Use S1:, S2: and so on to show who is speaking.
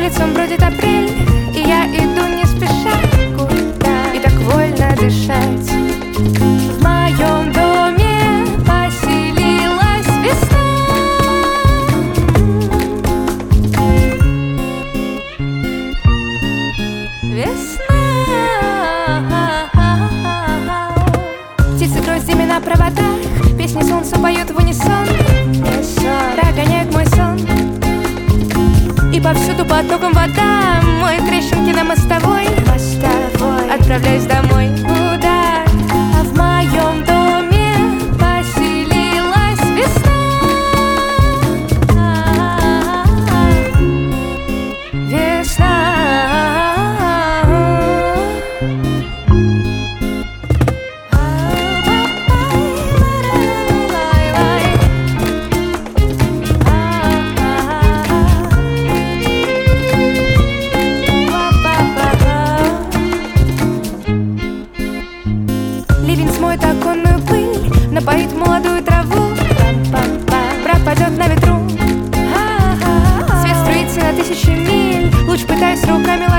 S1: улицам бродит апрель, и я иду не спеша куда, и так вольно дышать. В моем доме поселилась весна. Весна. Птицы гроздями на проводах, песни солнца поют в унисон. Догоняет мой сон, и повсюду потоком вода. Мой трещинки на мостовой, отправляюсь домой. Куда? А в моем доме поселилась весна. Весна. Ливень смоет оконную пыль, напоит молодую траву, пропадет на ветру. Свет струится на тысячи миль, луч пытаясь руками